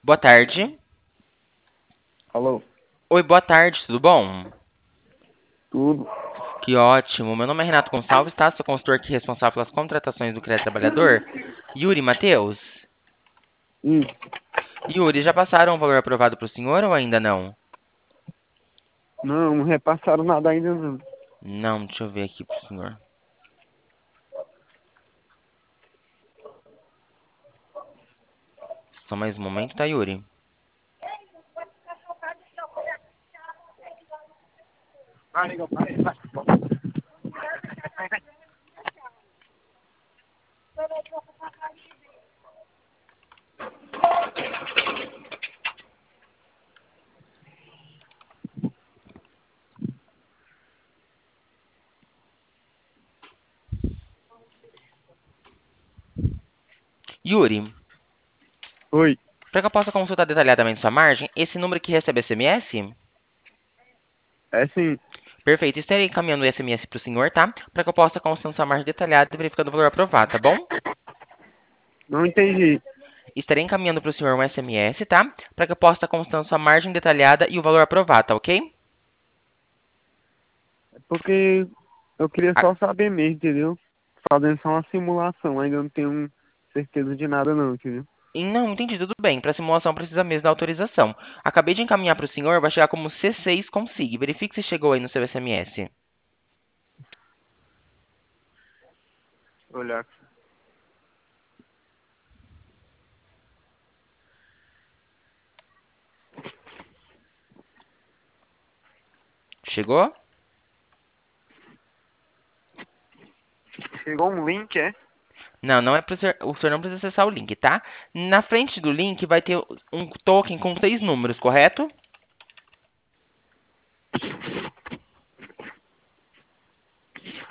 Boa tarde. Alô? Oi, boa tarde, tudo bom? Tudo? Que ótimo. Meu nome é Renato Gonçalves, tá? Sou consultor aqui responsável pelas contratações do Crédito Trabalhador. Yuri Matheus. Isso. Yuri, já passaram o valor aprovado para o senhor ou ainda não? Não repassaram nada ainda não. Não, deixa eu ver aqui pro senhor. Só mais um momento, tá, Yuri? Yuri, Oi. para que eu possa consultar detalhadamente sua margem, esse número que recebe SMS? É sim. Perfeito, estarei encaminhando o SMS para o senhor, tá? Para que eu possa consultar sua margem detalhada e verificando o valor aprovado, tá bom? Não entendi. Estarei encaminhando para o senhor um SMS, tá? Para que eu possa estar consultando sua margem detalhada e o valor aprovado, tá ok? É porque eu queria Ah, só saber mesmo, entendeu? Fazendo só uma simulação. Ainda não tenho certeza de nada não, entendeu? não, entendi, tudo bem. Para simulação precisa mesmo da autorização. Acabei de encaminhar para o senhor, vai chegar como C6 consigue. Verifique se chegou aí no seu SMS. Olhar. Chegou? Chegou um link, é? Não, não é pro senhor, o senhor não precisa acessar o link, tá? Na frente do link vai ter um token com 6 números, correto?